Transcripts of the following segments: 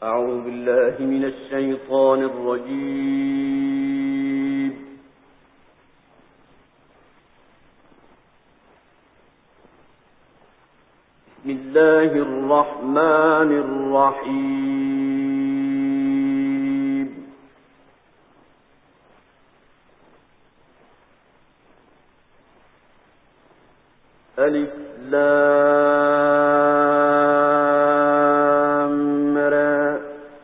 أعوذ بالله من الشيطان الرجيم. بسم الله الرحمن الرحيم. ألف لام را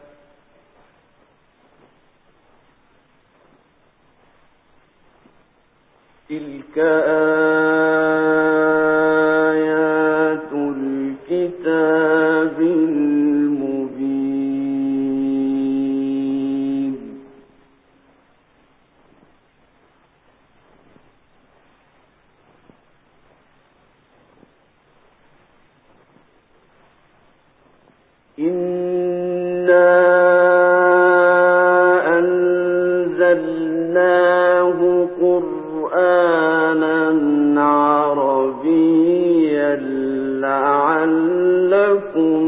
تلك آيات الكتاب المبين. إنا أنزلناه قرآنا عربيا لعلكم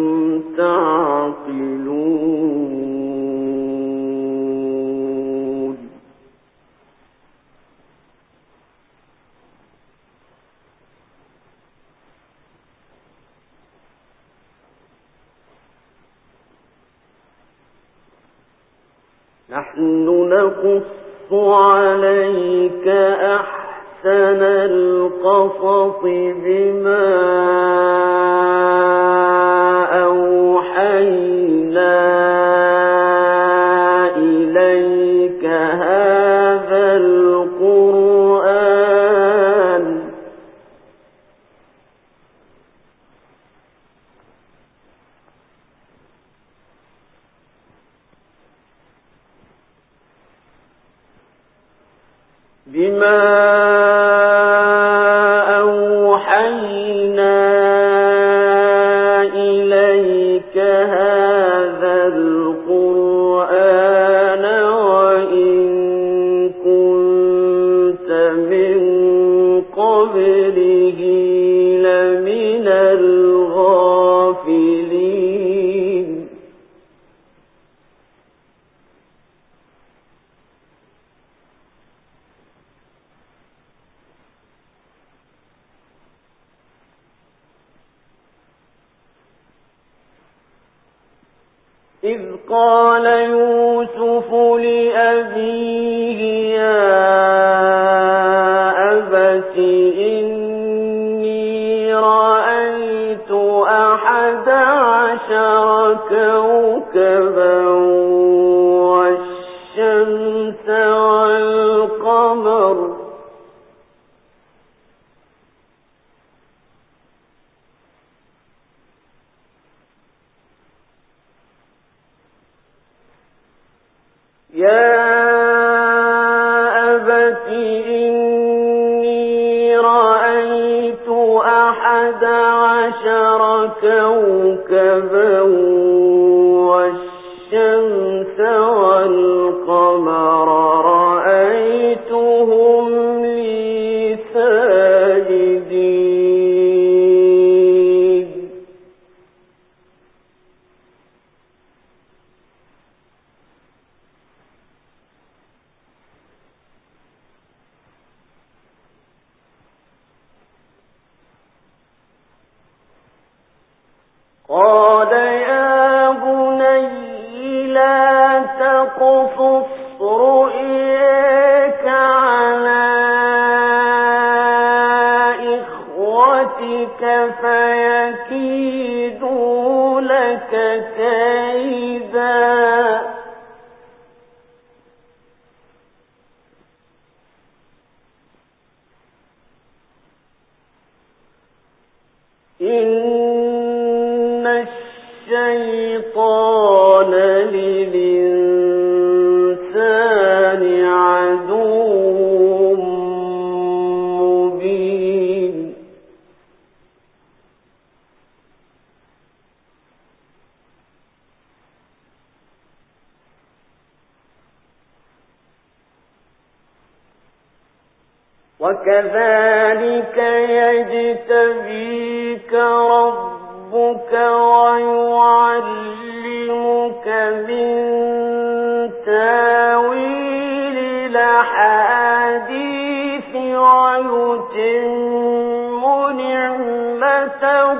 تعقلون. نحن نقص عليك أحسن القصص بما أوحينا إليك هذا القرآن وإن كنت من قبله لمن الغافلين. إذ قال يوسف لأبيه يا أبت إني رأيت 11 كوكبا والشمس والقمر يا أبت إني رأيت 11 كوكبا والشمس والقمر رأيتهم لي ساجدين. قال يا بني لا تقصص رؤياك على إخوتك فيكيدوا لك كيدا. إن الشيطان للإنسان عدو مبين. وكذلك يجتبيك ربك ويعلمك من تاويل الأحاديث ويتم نعمته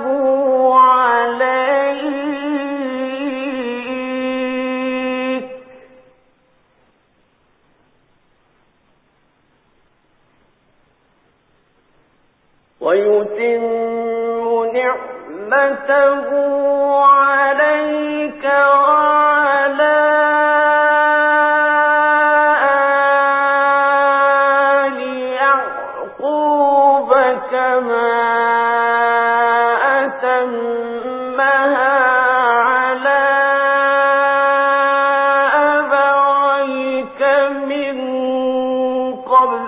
عليك وعلى آل يعقوب كما أتمها على أبويك من قبل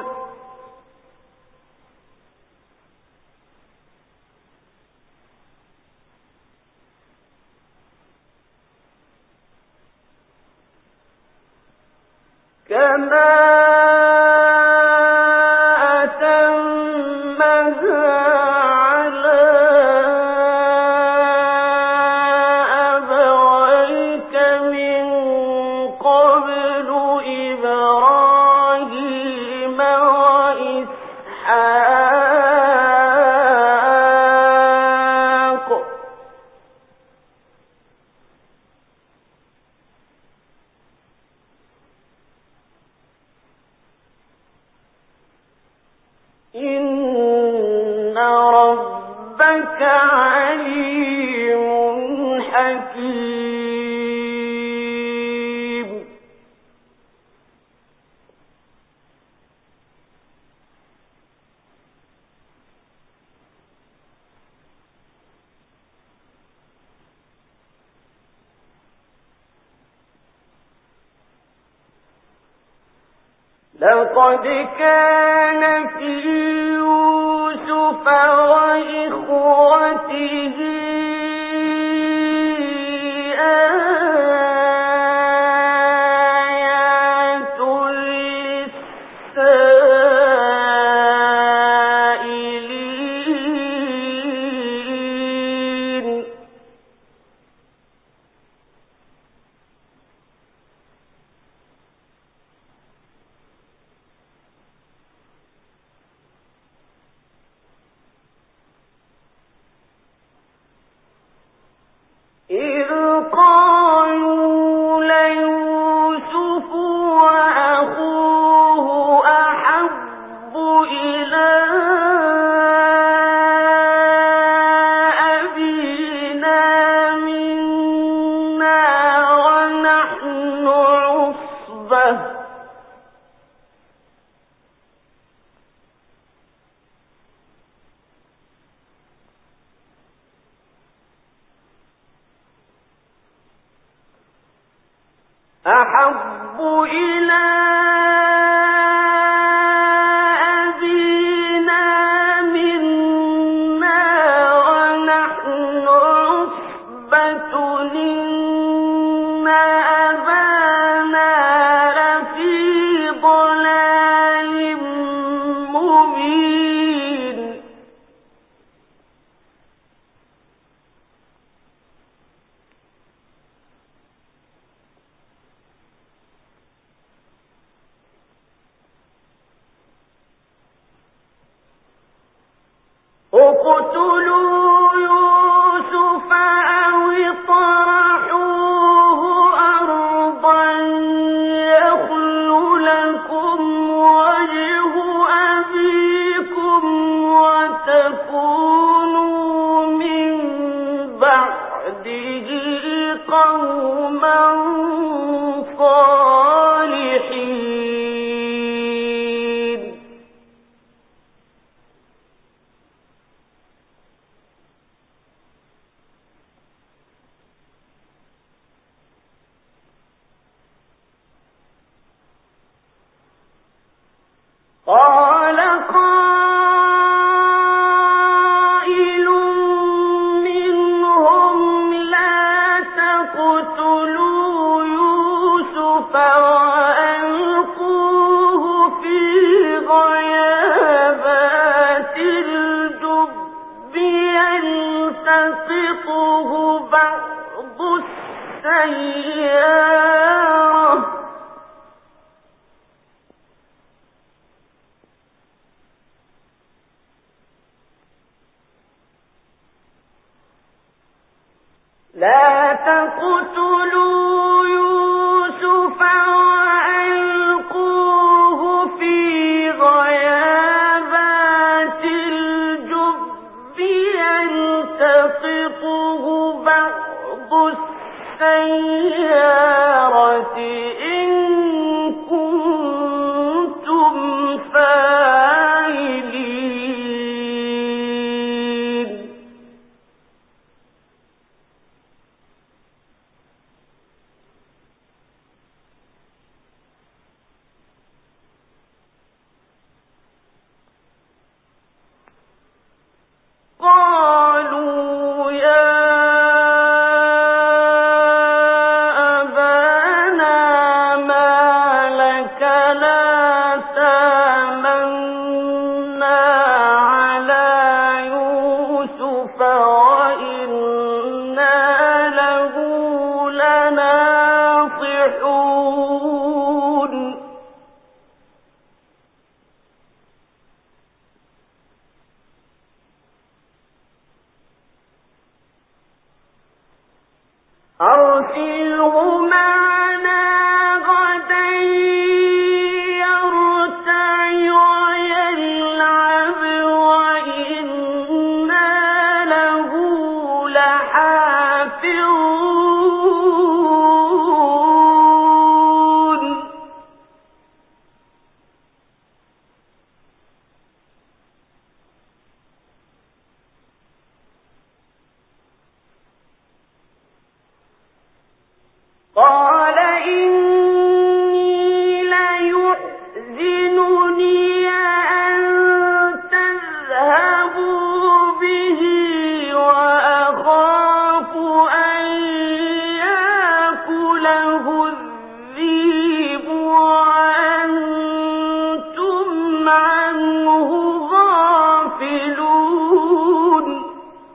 كما أتمها على أبويك من قبل إبراهيم وإسحاق إن ربك عليم حكيم لقد كان في يوسف وإخوته آيات للسائلين إذ قالوا ليوسف وأخوه أحب إلى أبينا منا ونحن عصبة أحب إلى أبينا منا ونحن عصبة إن أبانا لفي ضلال مبين اقتلوا يوسف أو اطرحوه أرضا يخل لكم وجه أبيكم وتكونوا من بعده قوما صالحين قال قائل منهم لا تقتلوا يوسف وألقوه في غيابات الجب يلتقطه بعض السيارة لا تقتلوا يوسف وألقوه في غيابات الجب يلتقطه بعض السيارة إن كنتم فاعلين قالوا يا أبانا ما لك لا تأمنا على يوسف وإنا له لناصحون أرسله معنا غدا يرتع ويلعب وإنا له لحافظون قال إني ليحزنني أن تذهبوا به وأخاف أن يأكله الذئب وأنتم عنه غافلون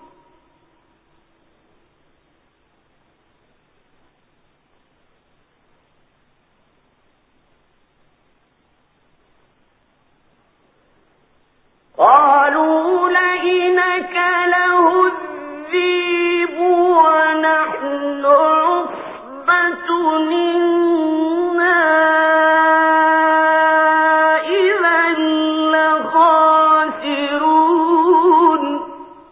قالوا لئن أكله الذئب ونحن عصبة إنا إذا لخاسرون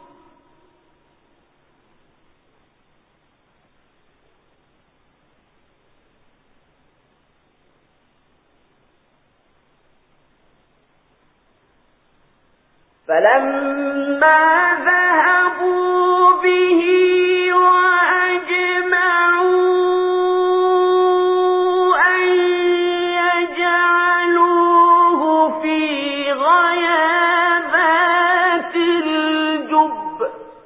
فلما ذهبوا به وأجمعوا أن يجعلوه في غيابات الجب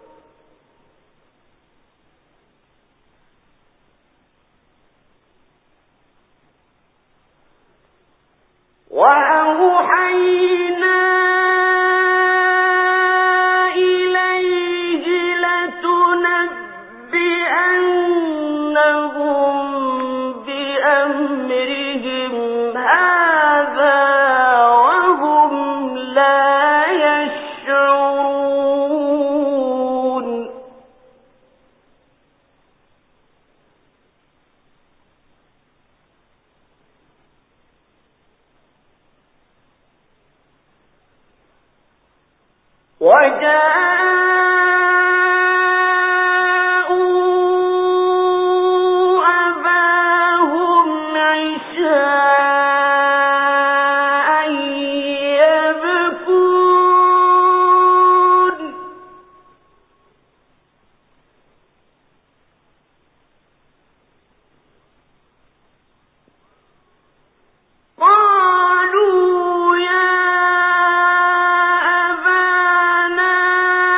وأوحينا بأنهم بأمرهم هذا وهم لا يشعرون وجاءوا أباهم عشاء يبكون قالوا يا أبانا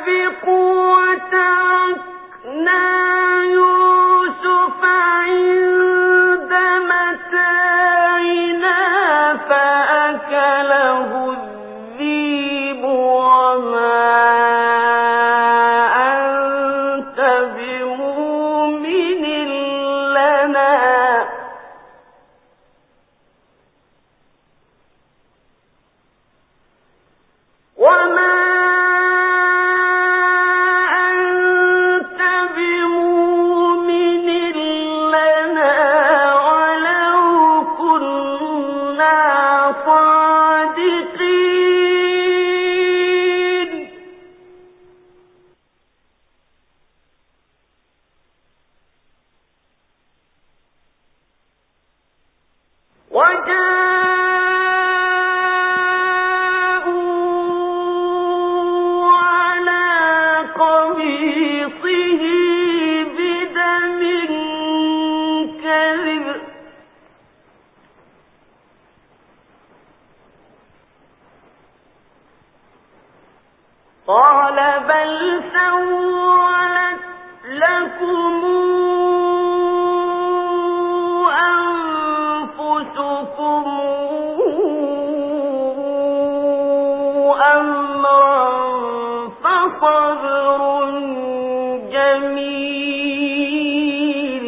قال بل سولت لكم أنفسكم أمرا فصبر جميل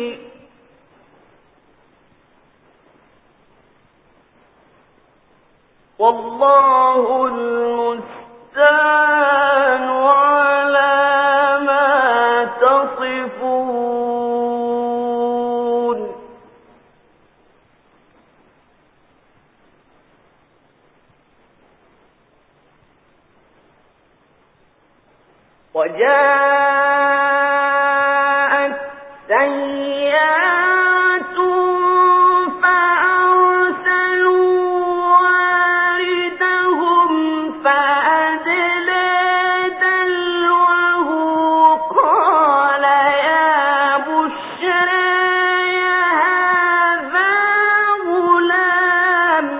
والله المستعان على ما تصفون وجاءت سيارة فأرسلوا واردهم فأدلى دلوه قال يا بشرى هذا غلام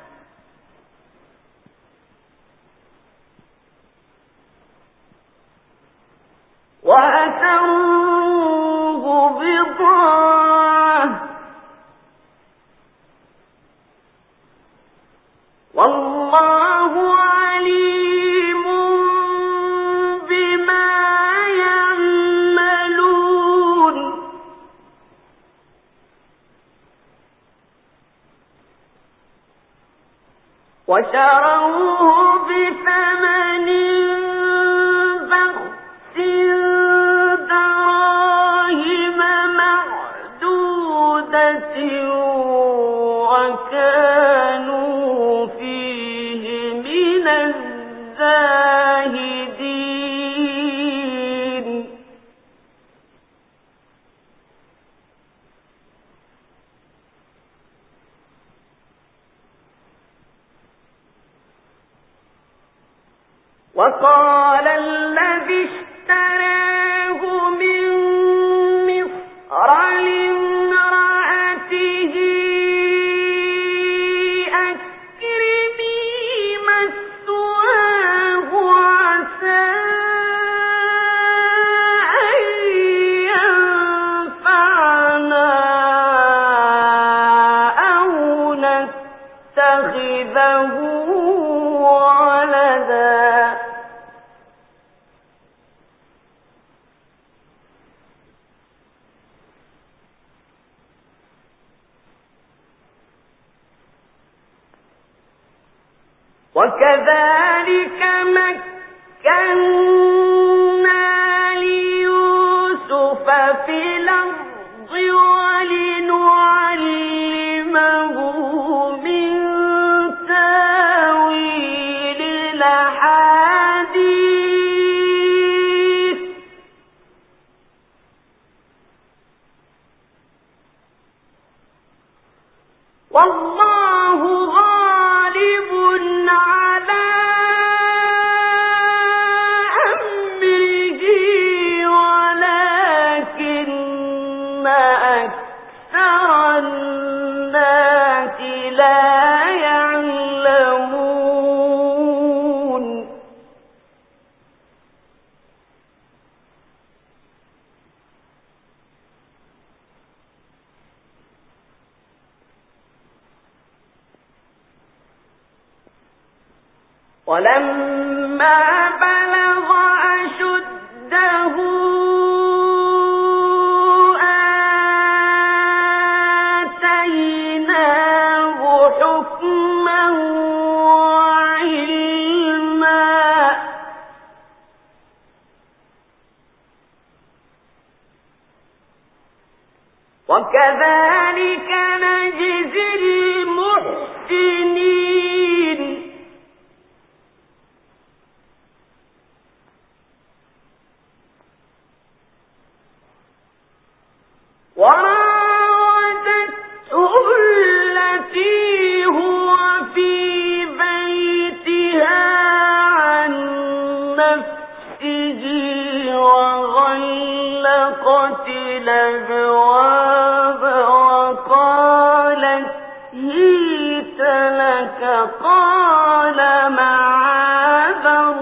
وأسروه بضاعة والله عليم بما يعملون وشروه بثمن بخس دراهم معدودة وكانوا فيه من الزاهدين وقال الذي اشتراه من مصر لامرأته أكرمي مثواه عسى أن ينفعنا أو نتخذه ولدا وكذلك مكنا ليوسف في الأرض ولنعلمه من تاويل الأحاديث والله غالب على أمره ولكن أكثر الناس لا يعلمون ولما بلغ أشده آتيناه حكما وعلما وكذلك نجزي المحسنين وراودته التي هو في بيتها عن نفسه وغلقت الأبواب وقالت هيت لك قال معاذ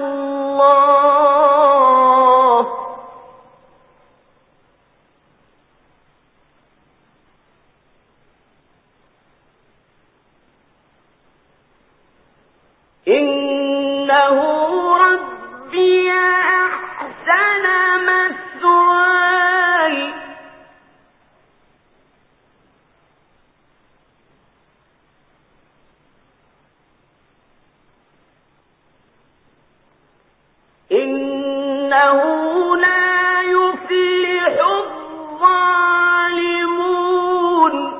الله إنه ربي أحسن مثواي إنه لا يفلح الظالمون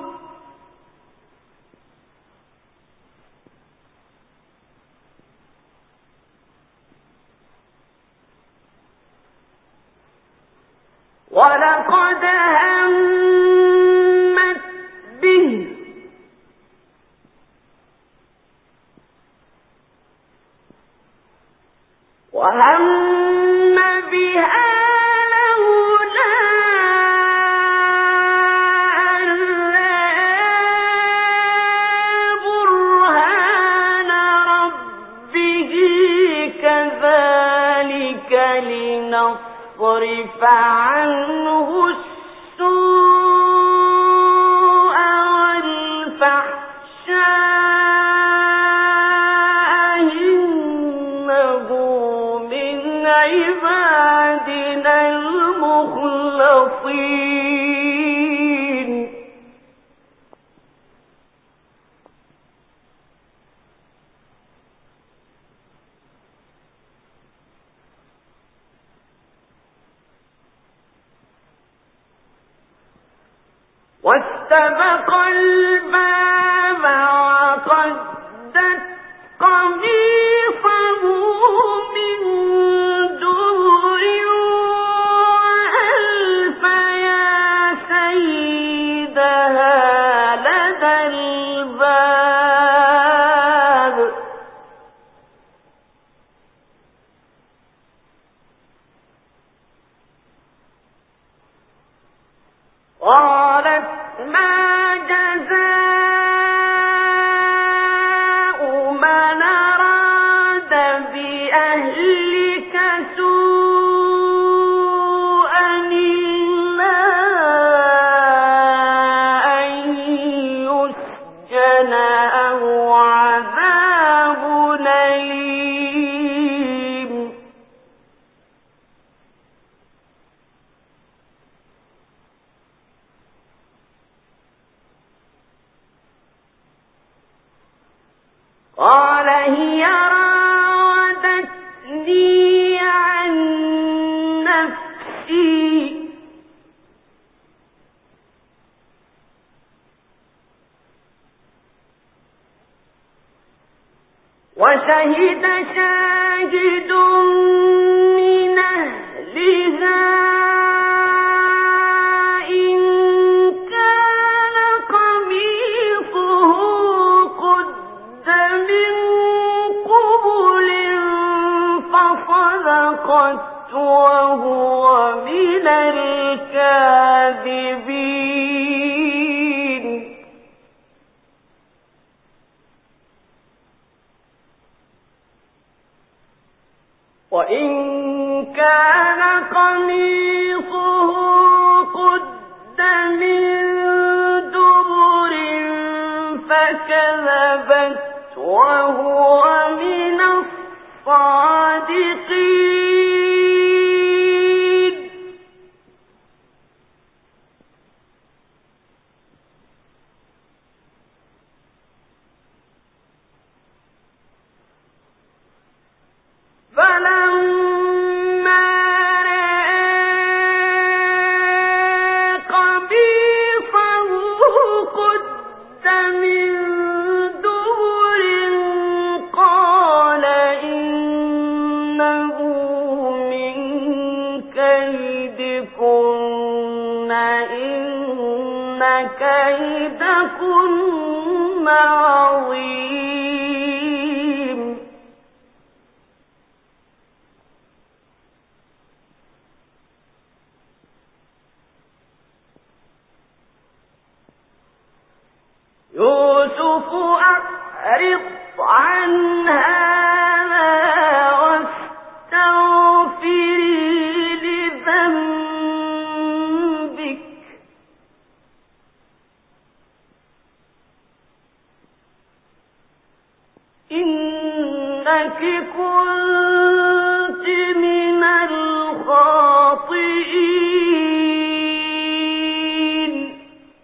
ولقد همت به وهم بها لولا أن رأى برهان ربه كذلك لنصرف عنه السوء والفحشاء إنه من عبادنا المخلصين واستبق الباب وقدت قميصه من دبر وألف يا سيدها لدى الباب قالت ما جزاء من أراد بأهلك سوءا إلا أن يسجن أو عذاب أليم قال هي راودتني عن نفسي وشهد شاهد من أهلها إن كان قميصه قد من قبل فصدقت وهو من الكاذبين وإن كان قميصه قد من دبر فكذبت وهو من الصادقين كيدكن عظيم يوسف أعرض عن هذا واستغفري لذنبك إنك كنت من الخاطئين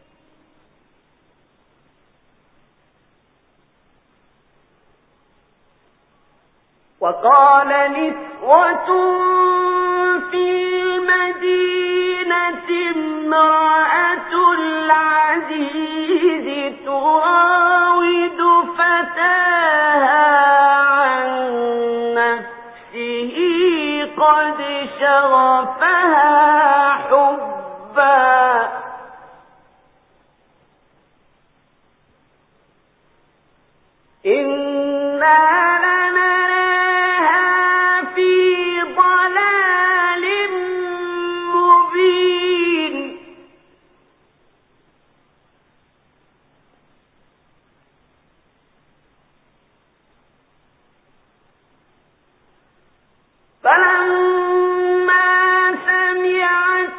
وقال نسوة في المدينة امرأة العزيز تراود فتاها عن نفسه قد شغفها حبا إنا لنراها في ضلال مبين فلما سمعت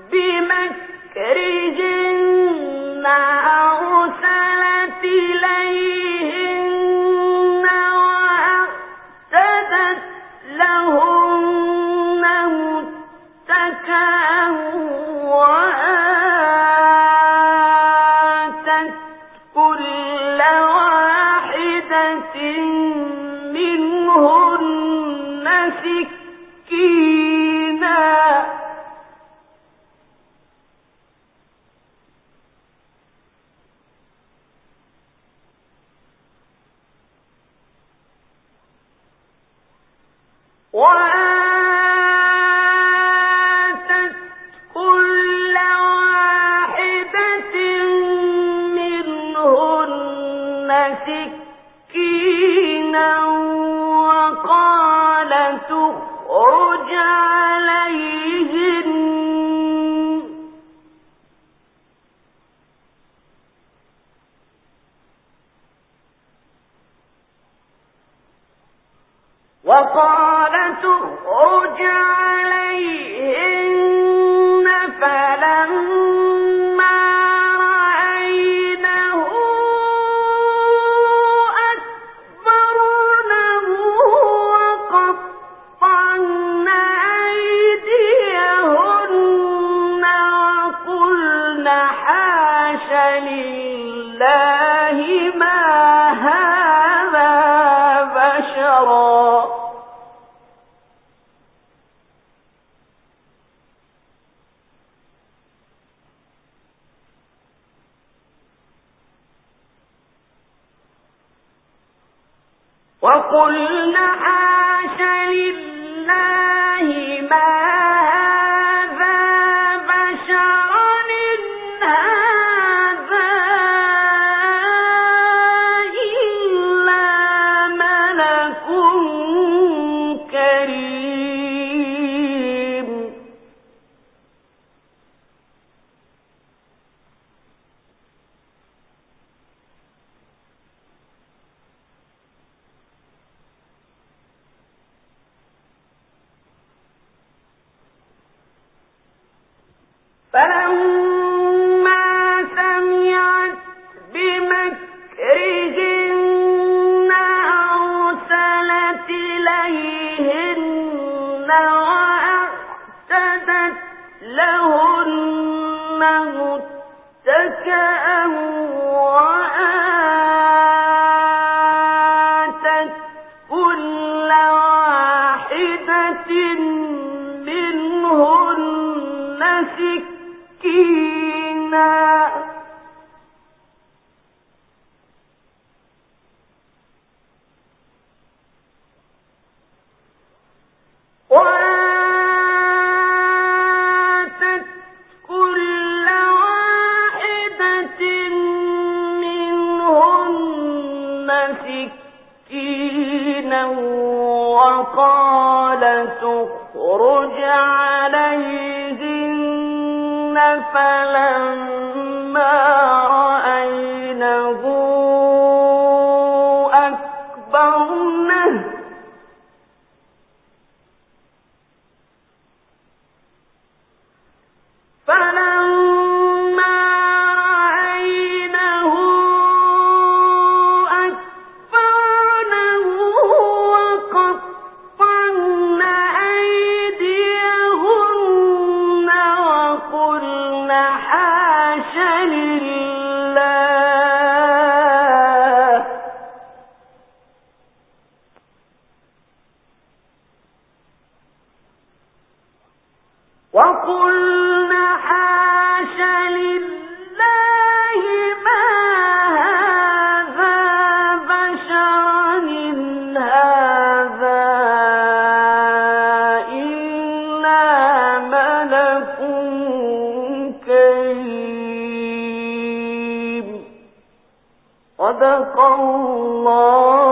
بمكرهن أرسلت إليهن وأعتدت لهن متكئا وآتت كل واحدة منهن سكينا وآتت كل واحدة منهن سكينا وقالت اخرج عليهن فلما رأينه أكبرنه وقطعن أيديهن وقلن حاش لله ما هذا بشرا وقلن حاش لله ما هذا بشرا إن هذا إلا ملك كريم وأعتدت لهن متكئا وآتت كل واحدة منهن سكينا وآتت كل واحدة منهن سكينا وقالت اخرج عليهن فلما رأينه أكبرنه وقطعن أيديهن وقلن حاش لله ما هذا بشرا إن هذا إلا ملك كريم صدق الله